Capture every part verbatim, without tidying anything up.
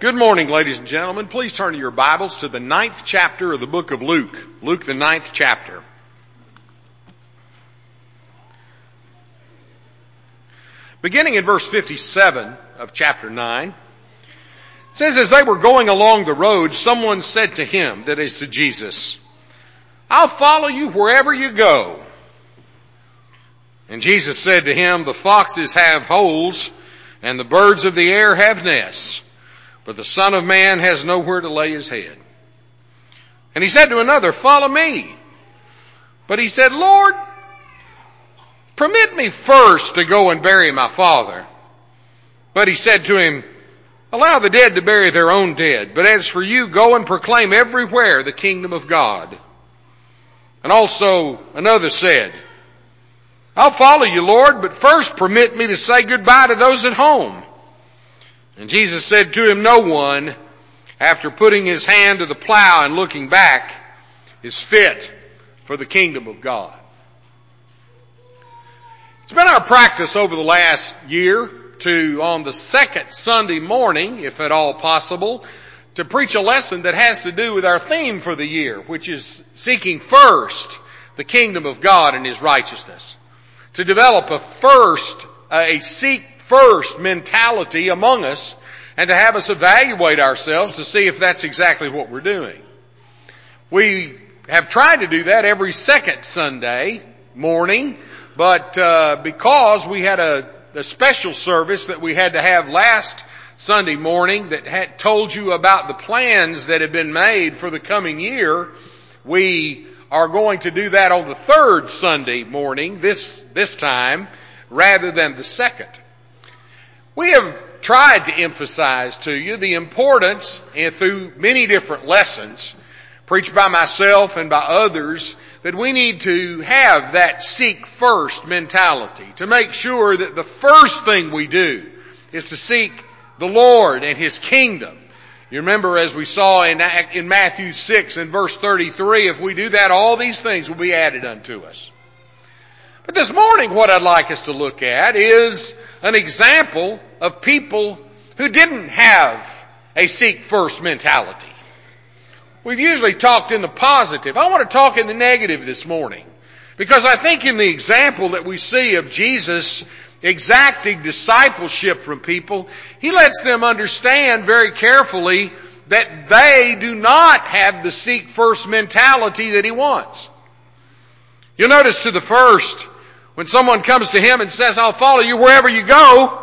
Good morning, ladies and gentlemen. Please turn to your Bibles to the ninth chapter of the book of Luke. Luke, the ninth chapter. Beginning in verse fifty-seven of chapter nine, it says, as they were going along the road, someone said to him, that is to Jesus, I'll follow you wherever you go. And Jesus said to him, the foxes have holes, and the birds of the air have nests, but the Son of Man has nowhere to lay his head. And he said to another, follow me. But he said, Lord, permit me first to go and bury my father. But he said to him, allow the dead to bury their own dead. But as for you, go and proclaim everywhere the kingdom of God. And also another said, I'll follow you, Lord, but first permit me to say goodbye to those at home. And Jesus said to him, no one, after putting his hand to the plow and looking back, is fit for the kingdom of God. It's been our practice over the last year to, on the second Sunday morning, if at all possible, to preach a lesson that has to do with our theme for the year, which is seeking first the kingdom of God and His righteousness. To develop a first, a seek first mentality among us, and to have us evaluate ourselves to see if that's exactly what we're doing. We have tried to do that every second Sunday morning, but uh, because we had a, a special service that we had to have last Sunday morning that had told you about the plans that had been made for the coming year, we are going to do that on the third Sunday morning this this time rather than the second. We have tried to emphasize to you the importance, and through many different lessons, preached by myself and by others, that we need to have that seek first mentality, to make sure that the first thing we do is to seek the Lord and His kingdom. You remember, as we saw in, in Matthew six and verse thirty-three, if we do that, all these things will be added unto us. But this morning, what I'd like us to look at is an example of people who didn't have a seek first mentality. We've usually talked in the positive. I want to talk in the negative this morning, because I think in the example that we see of Jesus exacting discipleship from people, He lets them understand very carefully that they do not have the seek first mentality that He wants. You'll notice to the first, when someone comes to Him and says, I'll follow you wherever you go,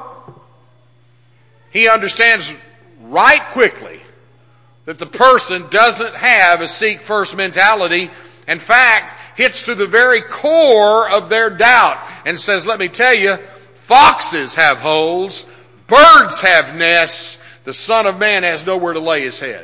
He understands right quickly that the person doesn't have a seek first mentality. In fact, hits to the very core of their doubt and says, let me tell you, foxes have holes, birds have nests, the Son of Man has nowhere to lay His head.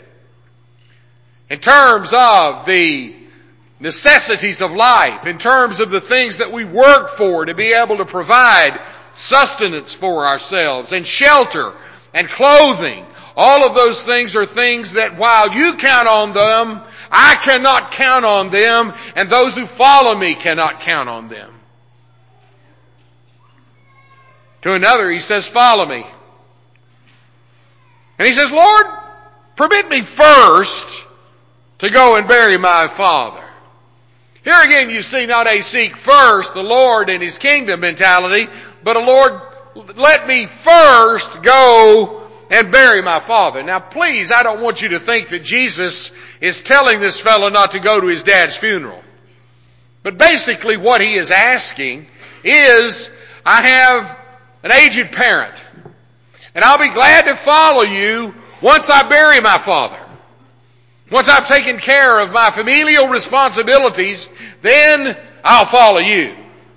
In terms of the necessities of life, in terms of the things that we work for to be able to provide sustenance for ourselves and shelter and clothing, all of those things are things that while you count on them, I cannot count on them, and those who follow me cannot count on them. To another, He says, follow me. And he says, Lord, permit me first to go and bury my father. Here again you see not a seek first the Lord and His kingdom mentality, but a Lord, let me first go and bury my father. Now please, I don't want you to think that Jesus is telling this fellow not to go to his dad's funeral. But basically what He is asking is, I have an aged parent, and I'll be glad to follow you once I bury my father. Once I've taken care of my familial responsibilities, then I'll follow you.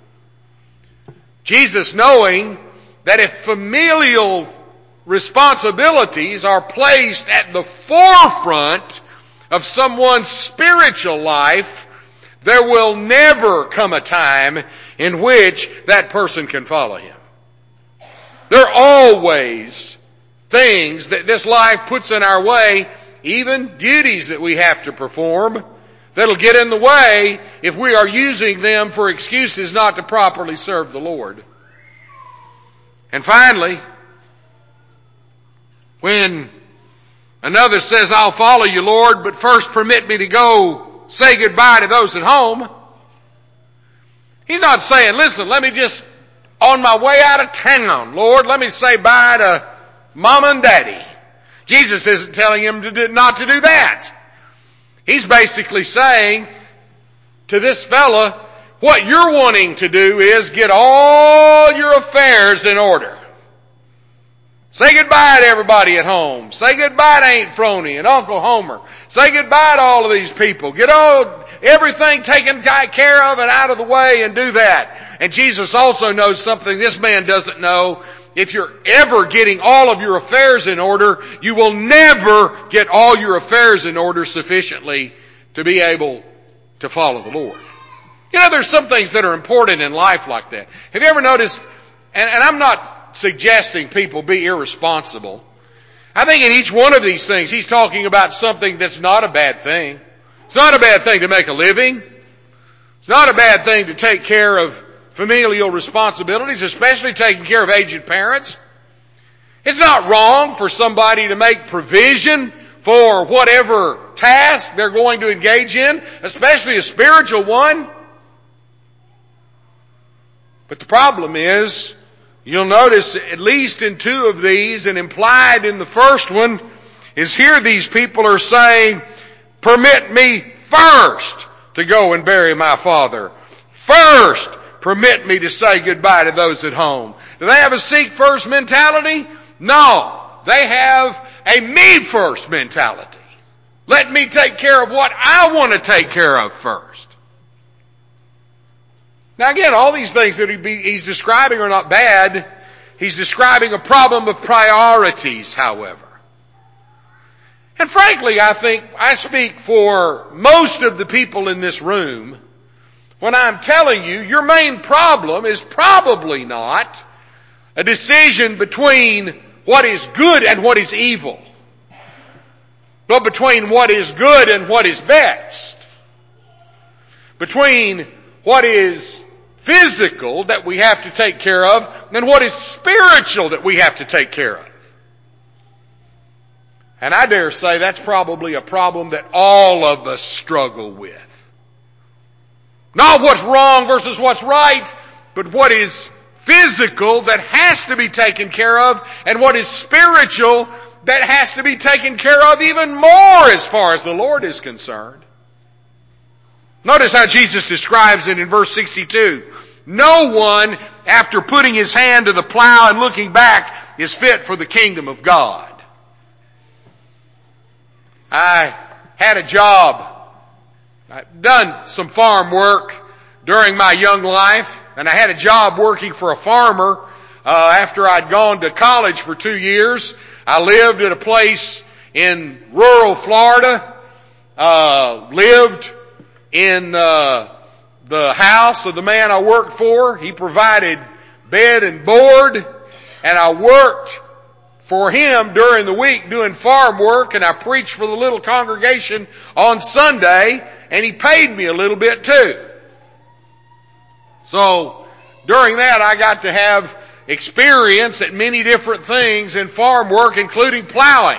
Jesus, knowing that if familial responsibilities are placed at the forefront of someone's spiritual life, there will never come a time in which that person can follow Him. There are always things that this life puts in our way, even duties that we have to perform, that'll get in the way if we are using them for excuses not to properly serve the Lord. And finally, when Another says, I'll follow you, Lord, but first permit me to go say goodbye to those at home. He's not saying, listen, let me just, on my way out of town, Lord, let me say bye to Mama and Daddy. Jesus isn't telling him to do, not to do that. He's basically saying to this fella, what you're wanting to do is get all your affairs in order. Say goodbye to everybody at home. Say goodbye to Aunt Phroney and Uncle Homer. Say goodbye to all of these people. Get all, everything taken care of and out of the way and do that. And Jesus also knows something this man doesn't know. If you're ever getting all of your affairs in order, you will never get all your affairs in order sufficiently to be able to follow the Lord. You know, there's some things that are important in life like that. Have you ever noticed, and, and I'm not suggesting people be irresponsible. I think in each one of these things, he's talking about something that's not a bad thing. It's not a bad thing to make a living. It's not a bad thing to take care of familial responsibilities, especially taking care of aged parents. It's not wrong for somebody to make provision for whatever task they're going to engage in, especially a spiritual one. But the problem is, you'll notice at least in two of these, and implied in the first one, is here these people are saying, permit me first to go and bury my father. First, permit me to say goodbye to those at home. Do they have a seek first mentality? No. They have a me first mentality. Let me take care of what I want to take care of first. Now again, all these things that he's describing are not bad. He's describing a problem of priorities, however. And frankly, I think I speak for most of the people in this room when I'm telling you your main problem is probably not a decision between what is good and what is evil, but between what is good and what is best, between what is physical that we have to take care of and what is spiritual that we have to take care of. And I dare say that's probably a problem that all of us struggle with. Not what's wrong versus what's right, but what is physical that has to be taken care of and what is spiritual that has to be taken care of even more as far as the Lord is concerned. Notice how Jesus describes it in verse sixty-two. No one, after putting his hand to the plow and looking back, is fit for the kingdom of God. I had a job. I've done some farm work during my young life, and I had a job working for a farmer uh, after I'd gone to college for two years. I lived at a place in rural Florida, uh, lived in uh, the house of the man I worked for. He provided bed and board, and I worked for him during the week doing farm work, and I preached for the little congregation on Sunday, and he paid me a little bit too. So during that I got to have experience at many different things in farm work, including plowing.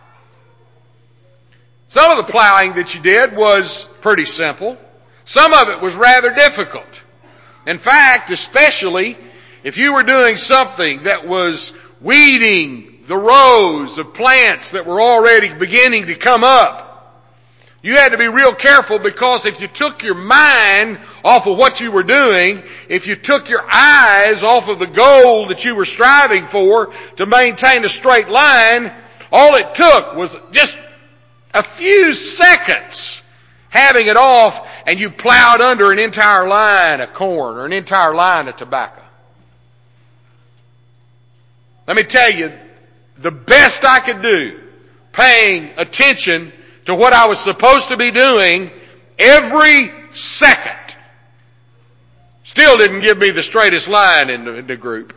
Some of the plowing that you did was pretty simple. Some of it was rather difficult. In fact, especially if you were doing something that was weeding the rows of plants that were already beginning to come up, you had to be real careful, because if you took your mind off of what you were doing, if you took your eyes off of the goal that you were striving for to maintain a straight line, all it took was just a few seconds having it off, and you plowed under an entire line of corn or an entire line of tobacco. Let me tell you, the best I could do, paying attention to what I was supposed to be doing every second, still didn't give me the straightest line in the, in the group.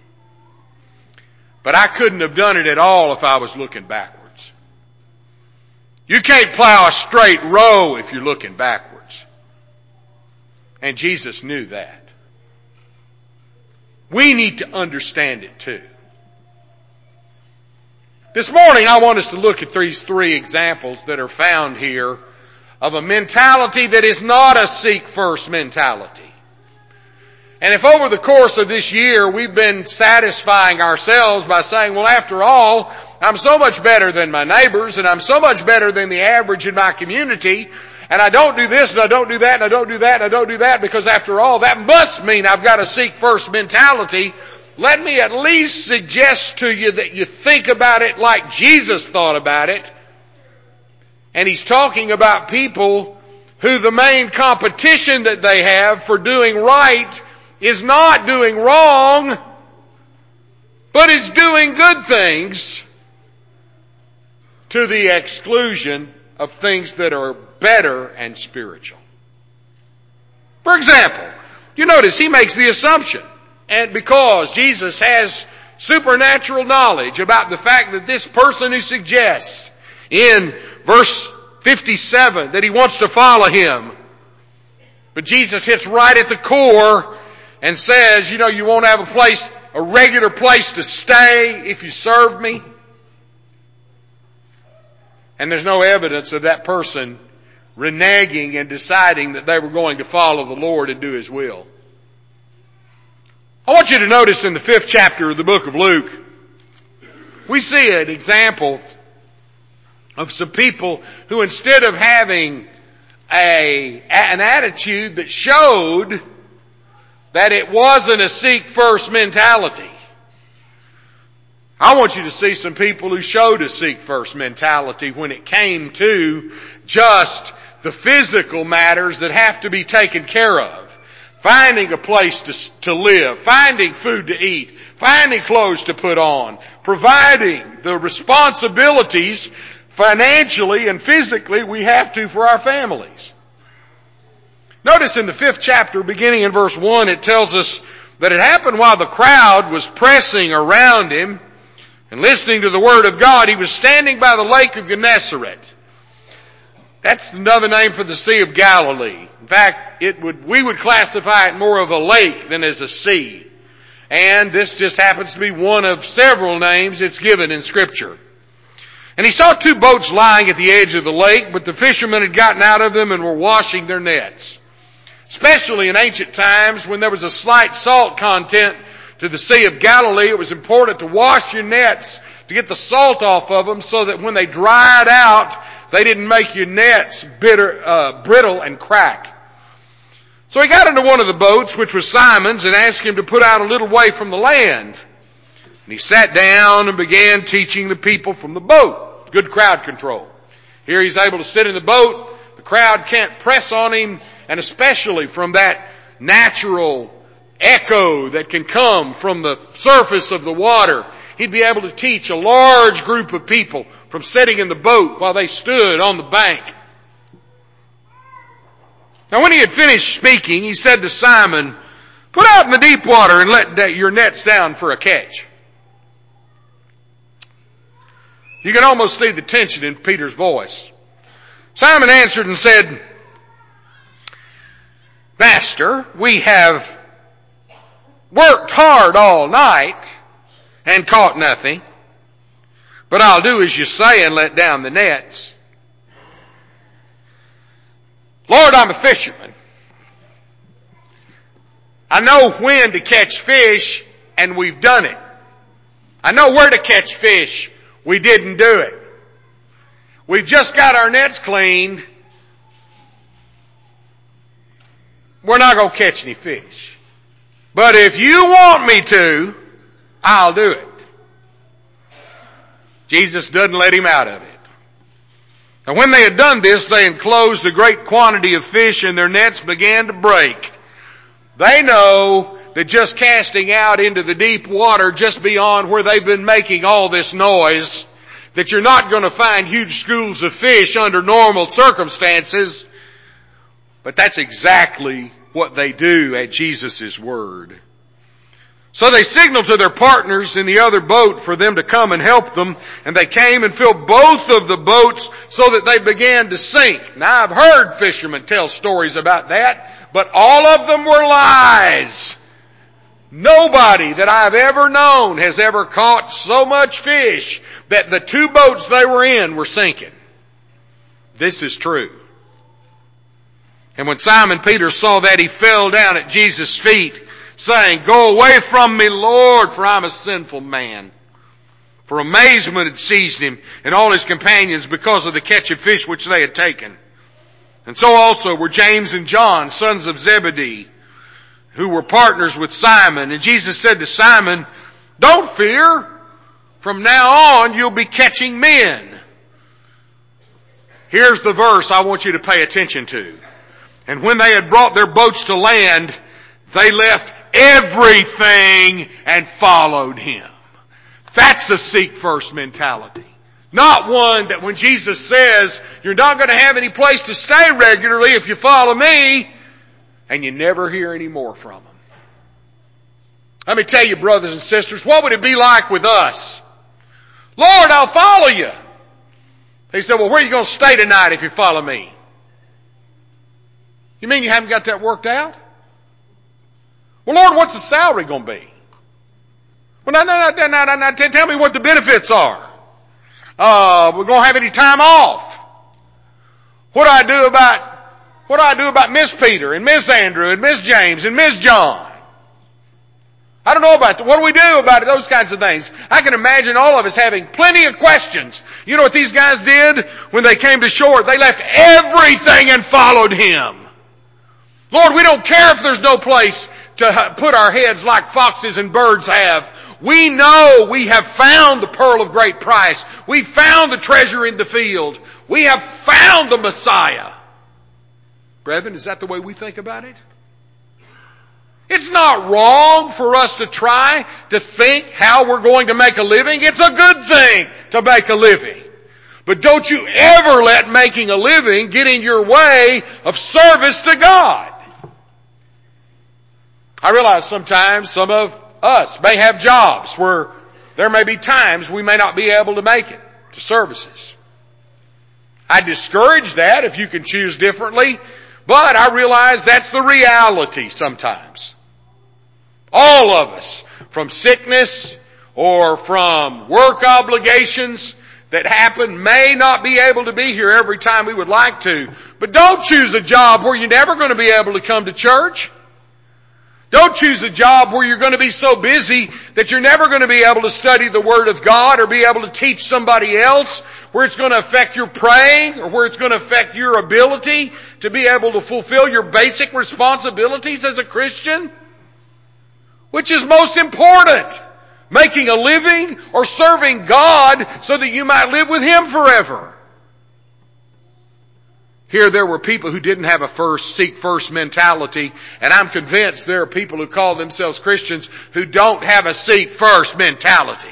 But I couldn't have done it at all if I was looking backwards. You can't plow a straight row if you're looking backwards. And Jesus knew that. We need to understand it too. This morning I want us to look at these three examples that are found here of a mentality that is not a seek first mentality. And if over the course of this year we've been satisfying ourselves by saying, well, after all, I'm so much better than my neighbors and I'm so much better than the average in my community, and I don't do this and I don't do that and I don't do that and I don't do that because after all, that must mean I've got a seek first mentality. Let me at least suggest to you that you think about it like Jesus thought about it. And He's talking about people who the main competition that they have for doing right is not doing wrong, but is doing good things to the exclusion of things that are better and spiritual. For example, you notice He makes the assumption, and because Jesus has supernatural knowledge about the fact that this person who suggests in verse fifty-seven that he wants to follow Him, but Jesus hits right at the core and says, you know, you won't have a place, a regular place to stay if you serve me. And there's no evidence of that person reneging and deciding that they were going to follow the Lord and do His will. I want you to notice in the fifth chapter of the book of Luke, we see an example of some people who, instead of having a, an attitude that showed that it wasn't a seek first mentality, I want you to see some people who showed a seek first mentality when it came to just the physical matters that have to be taken care of. Finding a place to, to live, finding food to eat, finding clothes to put on, providing the responsibilities financially and physically we have to for our families. Notice in the fifth chapter, beginning in verse one, it tells us that it happened while the crowd was pressing around Him and listening to the Word of God. He was standing by the lake of Gennesaret. That's another name for the Sea of Galilee. In fact, it would, we would classify it more of a lake than as a sea. And this just happens to be one of several names it's given in Scripture. And he saw two boats lying at the edge of the lake, but the fishermen had gotten out of them and were washing their nets. Especially in ancient times when there was a slight salt content to the Sea of Galilee, it was important to wash your nets to get the salt off of them so that when they dried out, they didn't make your nets bitter, uh, brittle and crack. So he got into one of the boats, which was Simon's, and asked him to put out a little way from the land. And he sat down and began teaching the people from the boat. Good crowd control. Here he's able to sit in the boat. The crowd can't press on him, and especially from that natural echo that can come from the surface of the water. He'd be able to teach a large group of people from sitting in the boat while they stood on the bank. Now when he had finished speaking, he said to Simon, "Put out in the deep water and let your nets down for a catch." You can almost see the tension in Peter's voice. Simon answered and said, "Master, we have worked hard all night and caught nothing, but I'll do as you say and let down the nets." "Lord, I'm a fisherman. I know when to catch fish, and we've done it. I know where to catch fish. We didn't do it. We've just got our nets cleaned. We're not going to catch any fish. But if you want me to, I'll do it." Jesus doesn't let him out of it. And when they had done this, they enclosed a great quantity of fish, and their nets began to break. They know that just casting out into the deep water just beyond where they've been making all this noise, that you're not going to find huge schools of fish under normal circumstances. But that's exactly what they do at Jesus' word. So they signaled to their partners in the other boat for them to come and help them, and they came and filled both of the boats so that they began to sink. Now I've heard fishermen tell stories about that, but all of them were lies. Nobody that I've ever known has ever caught so much fish that the two boats they were in were sinking. This is true. And when Simon Peter saw that, he fell down at Jesus' feet, saying, "Go away from me, Lord, for I'm a sinful man." For amazement had seized him and all his companions because of the catch of fish which they had taken. And so also were James and John, sons of Zebedee, who were partners with Simon. And Jesus said to Simon, "Don't fear. From now on you'll be catching men." Here's the verse I want you to pay attention to. And when they had brought their boats to land, they left everything and followed him. That's a seek first mentality. Not one that when Jesus says, "You're not going to have any place to stay regularly if you follow me," and you never hear any more from him. Let me tell you, brothers and sisters, what would it be like with us? "Lord, I'll follow you." He said, "Well, where are you going to stay tonight if you follow me?" You mean you haven't got that worked out? "Well, Lord, what's the salary going to be?" "Well, no, no, no, no, no, no, tell me what the benefits are. Uh, we're going to have any time off. What do I do about, what do I do about Miss Peter and Miss Andrew and Miss James and Miss John? I don't know about that. What do we do about it?" Those kinds of things. I can imagine all of us having plenty of questions. You know what these guys did when they came to shore? They left everything and followed him. "Lord, we don't care if there's no place to put our heads like foxes and birds have. We know we have found the pearl of great price. We found the treasure in the field. We have found the Messiah." Brethren, is that the way we think about it? It's not wrong for us to try to think how we're going to make a living. It's a good thing to make a living. But don't you ever let making a living get in your way of service to God. I realize sometimes some of us may have jobs where there may be times we may not be able to make it to services. I discourage that if you can choose differently, but I realize that's the reality sometimes. All of us, from sickness or from work obligations that happen, may not be able to be here every time we would like to. But don't choose a job where you're never going to be able to come to church. Don't choose a job where you're going to be so busy that you're never going to be able to study the Word of God or be able to teach somebody else, where it's going to affect your praying or where it's going to affect your ability to be able to fulfill your basic responsibilities as a Christian. Which is most important? Making a living or serving God so that you might live with Him forever? Here there were people who didn't have a first, seek first mentality, and I'm convinced there are people who call themselves Christians who don't have a seek first mentality.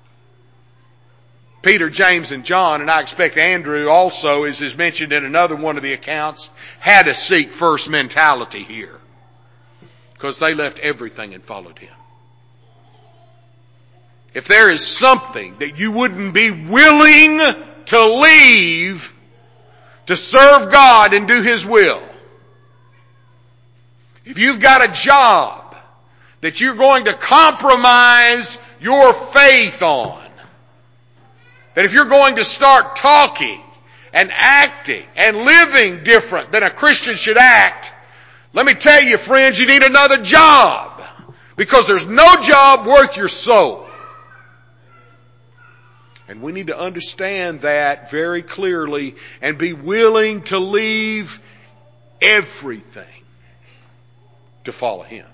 Peter, James, and John, and I expect Andrew also, as is mentioned in another one of the accounts, had a seek first mentality here. Because they left everything and followed him. If there is something that you wouldn't be willing to leave to serve God and do His will, if you've got a job that you're going to compromise your faith on, that if you're going to start talking and acting and living different than a Christian should act, let me tell you, friends, you need another job, because there's no job worth your soul. And we need to understand that very clearly and be willing to leave everything to follow Him.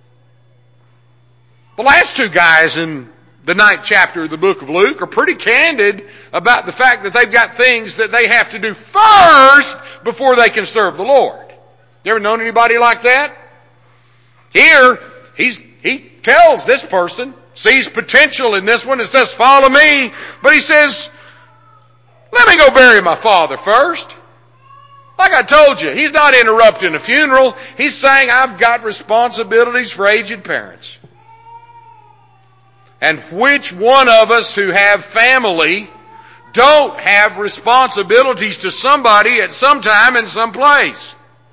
The last two guys in the ninth chapter of the book of Luke are pretty candid about the fact that they've got things that they have to do first before they can serve the Lord. You ever known anybody like that? Here, he's, he tells this person, sees potential in this one and says, "Follow me." But he says, "Let me go bury my father first." Like I told you, he's not interrupting a funeral. He's saying, I've got responsibilities for aged parents. And which one of us who have family don't have responsibilities to somebody at some time and some place?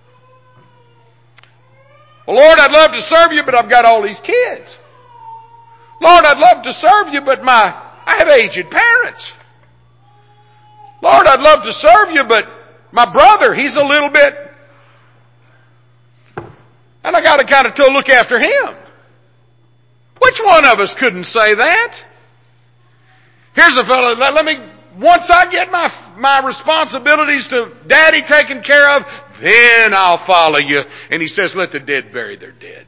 "Well, Lord, I'd love to serve you, but I've got all these kids. Lord, I'd love to serve you, but my I have aged parents. Lord, I'd love to serve you, but my brother, he's a little bit, and I got to kind of to look after him. Which one of us couldn't say that? Here's a fellow, let, let me, once I get my, my responsibilities to Daddy taken care of, then I'll follow you. And he says, let the dead bury their dead.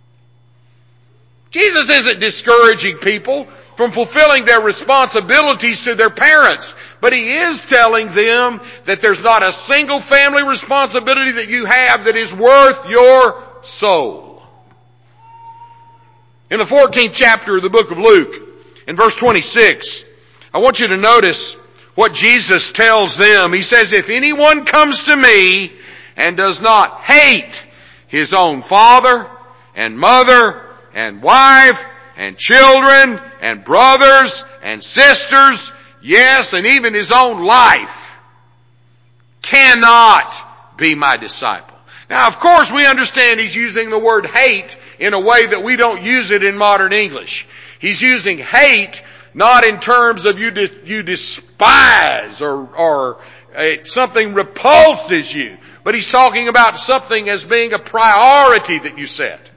Jesus isn't discouraging people from fulfilling their responsibilities to their parents, but He is telling them that there's not a single family responsibility that you have that is worth your soul. In the fourteenth chapter of the book of Luke, in verse twenty-six, I want you to notice what Jesus tells them. He says, if anyone comes to me and does not hate his own father and mother and wife and children and brothers and sisters, yes, and even his own life, cannot be my disciple. Now, of course, we understand he's using the word hate in a way that we don't use it in modern English. He's using hate not in terms of you de- you despise or, or uh, something repulses you, but he's talking about something as being a priority that you set.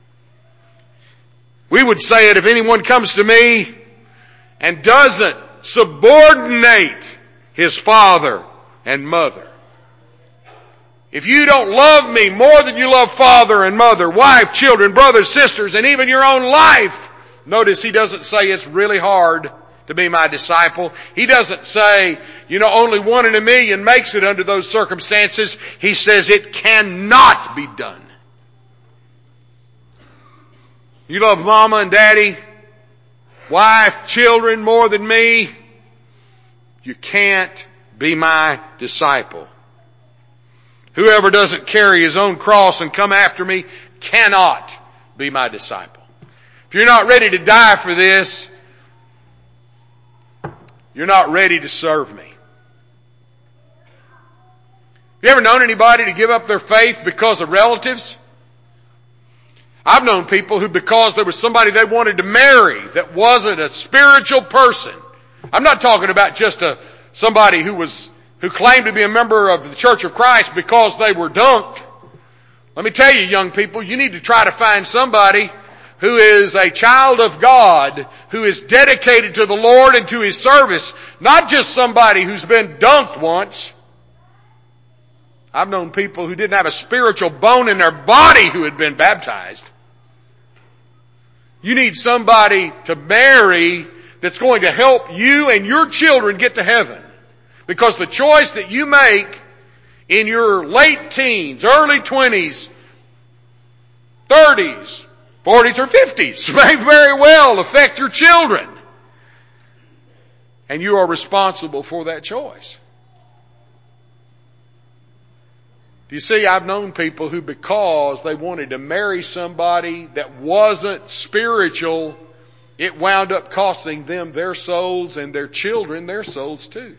We would say it, if anyone comes to me and doesn't subordinate his father and mother. If you don't love me more than you love father and mother, wife, children, brothers, sisters, and even your own life, notice he doesn't say it's really hard to be my disciple. He doesn't say, you know, only one in a million makes it under those circumstances. He says it cannot be done. You love mama and daddy, wife, children more than me, you can't be my disciple. Whoever doesn't carry his own cross and come after me cannot be my disciple. If you're not ready to die for this, you're not ready to serve me. You ever known anybody to give up their faith because of relatives? I've known people who, because there was somebody they wanted to marry that wasn't a spiritual person. I'm not talking about just a somebody who was who claimed to be a member of the Church of Christ because they were dunked. Let me tell you, young people, you need to try to find somebody who is a child of God, who is dedicated to the Lord and to His service, not just somebody who's been dunked once. I've known people who didn't have a spiritual bone in their body who had been baptized. You need somebody to marry that's going to help you and your children get to heaven. Because the choice that you make in your late teens, early twenties, thirties, forties, or fifties may very well affect your children. And you are responsible for that choice. You see, I've known people who, because they wanted to marry somebody that wasn't spiritual, it wound up costing them their souls and their children their souls too.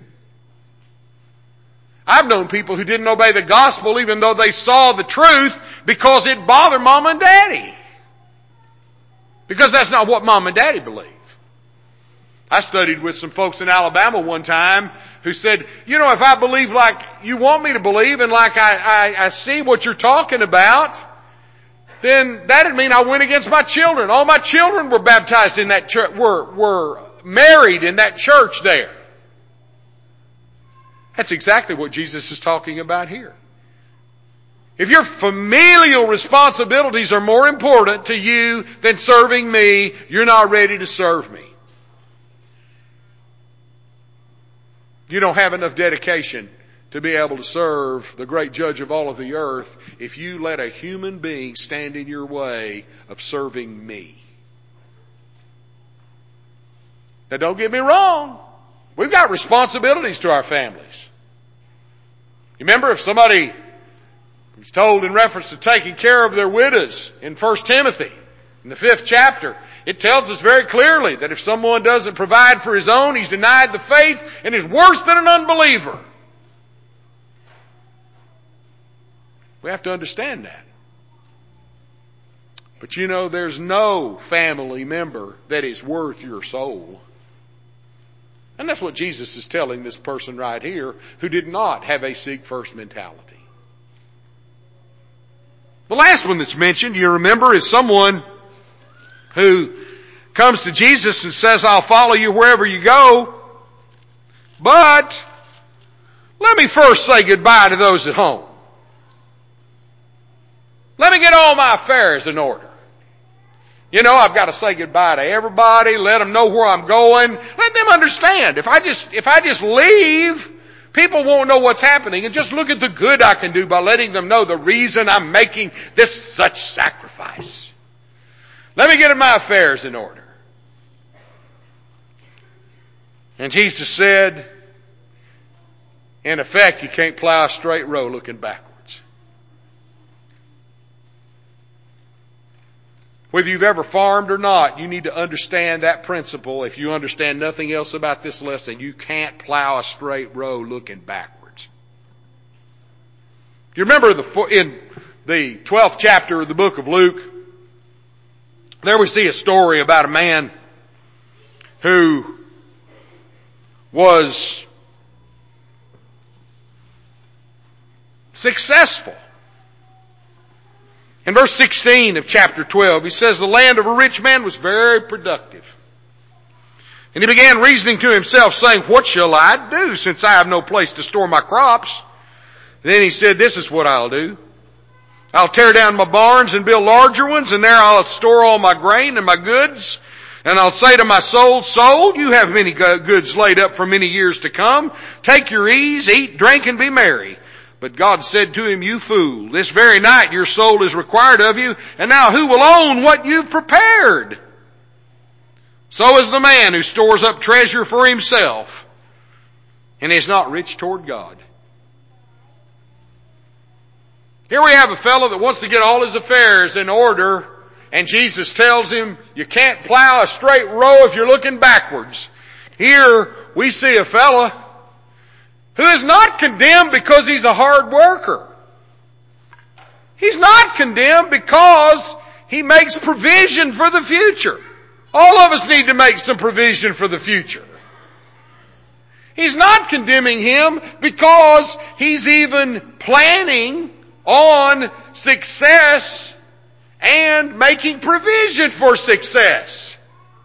I've known people who didn't obey the gospel even though they saw the truth because it bothered mom and daddy. Because that's not what mom and daddy believe. I studied with some folks in Alabama one time who said, you know, if I believe like you want me to believe and like I, I, I see what you're talking about, then that'd mean I went against my children. All my children were baptized in that church, were, were married in that church there. That's exactly what Jesus is talking about here. If your familial responsibilities are more important to you than serving me, you're not ready to serve me. You don't have enough dedication to be able to serve the great judge of all of the earth if you let a human being stand in your way of serving me. Now don't get me wrong. We've got responsibilities to our families. You remember if somebody was told in reference to taking care of their widows in First Timothy, in the fifth chapter, it tells us very clearly that if someone doesn't provide for his own, he's denied the faith and is worse than an unbeliever. We have to understand that. But you know, there's no family member that is worth your soul. And that's what Jesus is telling this person right here who did not have a seek first mentality. The last one that's mentioned, you remember, is someone who comes to Jesus and says, I'll follow you wherever you go, but let me first say goodbye to those at home. Let me get all my affairs in order. You know, I've got to say goodbye to everybody, let them know where I'm going, let them understand. If I just, if I just leave, people won't know what's happening, and just look at the good I can do by letting them know the reason I'm making this such sacrifice. Let me get my affairs in order. And Jesus said, in effect, you can't plow a straight row looking backwards. Whether you've ever farmed or not, you need to understand that principle. If you understand nothing else about this lesson, you can't plow a straight row looking backwards. You remember the, in the twelfth chapter of the book of Luke, there we see a story about a man who was successful. In verse sixteen of chapter twelve, he says, the land of a rich man was very productive. And he began reasoning to himself, saying, what shall I do, since I have no place to store my crops? Then he said, this is what I'll do. I'll tear down my barns and build larger ones, and there I'll store all my grain and my goods. And I'll say to my soul, soul, you have many goods laid up for many years to come. Take your ease, eat, drink, and be merry. But God said to him, you fool, this very night your soul is required of you, and now who will own what you've prepared? So is the man who stores up treasure for himself and is not rich toward God. Here we have a fellow that wants to get all his affairs in order, and Jesus tells him, you can't plow a straight row if you're looking backwards. Here we see a fellow who is not condemned because he's a hard worker. He's not condemned because he makes provision for the future. All of us need to make some provision for the future. He's not condemning him because he's even planning on success and making provision for success.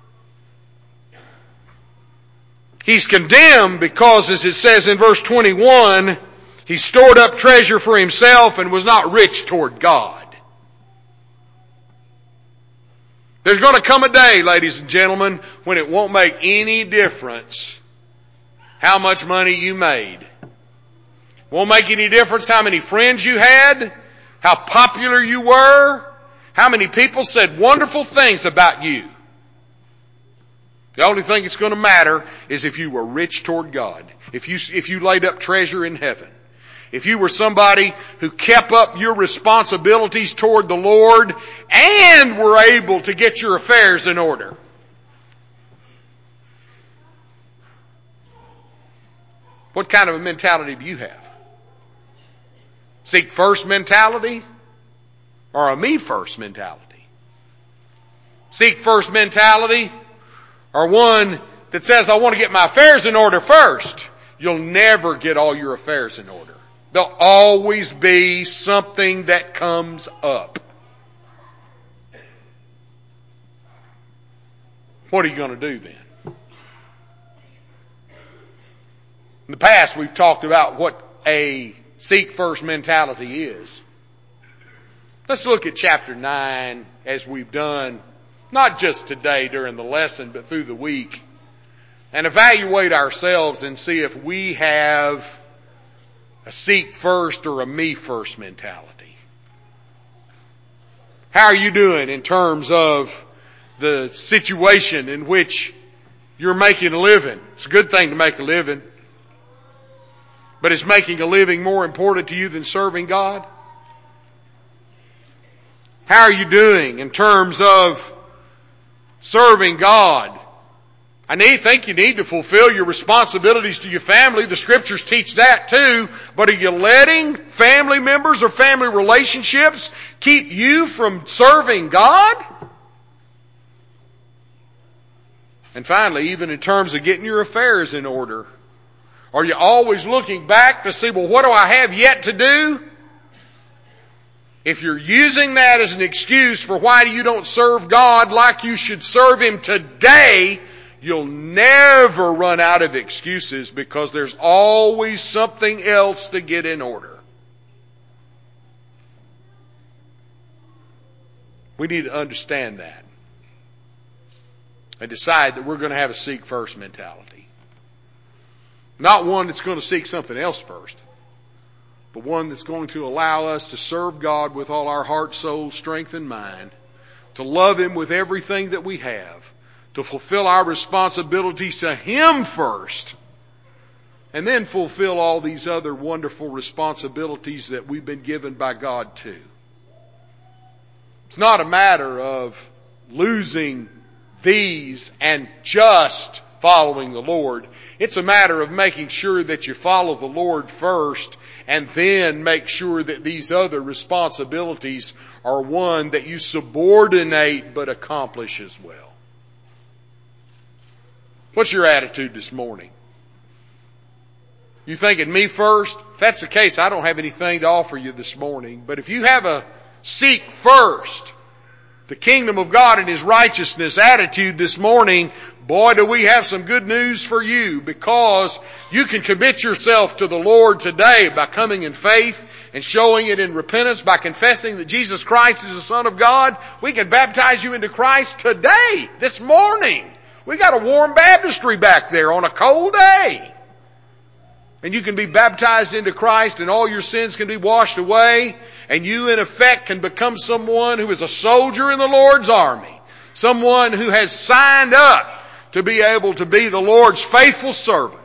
He's condemned because, as it says in verse twenty-one, he stored up treasure for himself and was not rich toward God. There's going to come a day, ladies and gentlemen, when it won't make any difference how much money you made. Won't make any difference how many friends you had, how popular you were, how many people said wonderful things about you. The only thing that's going to matter is if you were rich toward God. If you, if you laid up treasure in heaven. If you were somebody who kept up your responsibilities toward the Lord and were able to get your affairs in order. What kind of a mentality do you have? Seek first mentality or a me first mentality? Seek first mentality or one that says, I want to get my affairs in order first. You'll never get all your affairs in order. There'll always be something that comes up. What are you going to do then? In the past, we've talked about what a seek first mentality is. Let's look at chapter nine as we've done, not just today during the lesson, but through the week, and evaluate ourselves and see if we have a seek first or a me first mentality. How are you doing in terms of the situation in which you're making a living? It's a good thing to make a living. But is making a living more important to you than serving God? How are you doing in terms of serving God? I need, think you need to fulfill your responsibilities to your family. The scriptures teach that too. But are you letting family members or family relationships keep you from serving God? And finally, even in terms of getting your affairs in order, are you always looking back to see, well, what do I have yet to do? If you're using that as an excuse for why you don't serve God like you should serve Him today, you'll never run out of excuses, because there's always something else to get in order. We need to understand that and decide that we're going to have a seek first mentality. Not one that's going to seek something else first, but one that's going to allow us to serve God with all our heart, soul, strength, and mind, to love Him with everything that we have, to fulfill our responsibilities to Him first, and then fulfill all these other wonderful responsibilities that we've been given by God too. It's not a matter of losing these and just following the Lord. It's a matter of making sure that you follow the Lord first, and then make sure that these other responsibilities are one that you subordinate but accomplish as well. What's your attitude this morning? You thinking me first? If that's the case, I don't have anything to offer you this morning. But if you have a seek first the kingdom of God and His righteousness attitude this morning, boy, do we have some good news for you, because you can commit yourself to the Lord today by coming in faith and showing it in repentance, by confessing that Jesus Christ is the Son of God. We can baptize you into Christ today, this morning. We got a warm baptistry back there on a cold day. And you can be baptized into Christ, and all your sins can be washed away, and you in effect can become someone who is a soldier in the Lord's army. Someone who has signed up to be able to be the Lord's faithful servant.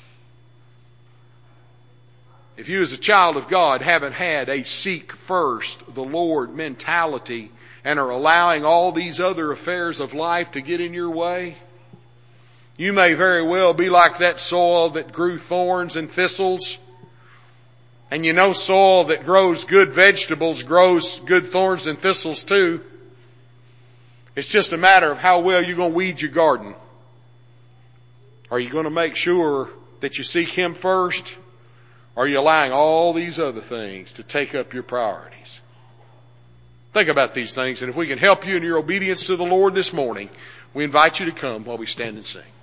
If you as a child of God haven't had a seek first the Lord mentality and are allowing all these other affairs of life to get in your way, you may very well be like that soil that grew thorns and thistles. And you know, soil that grows good vegetables grows good thorns and thistles too. It's just a matter of how well you're going to weed your garden. Are you going to make sure that you seek Him first? Or are you allowing all these other things to take up your priorities? Think about these things, and if we can help you in your obedience to the Lord this morning, we invite you to come while we stand and sing.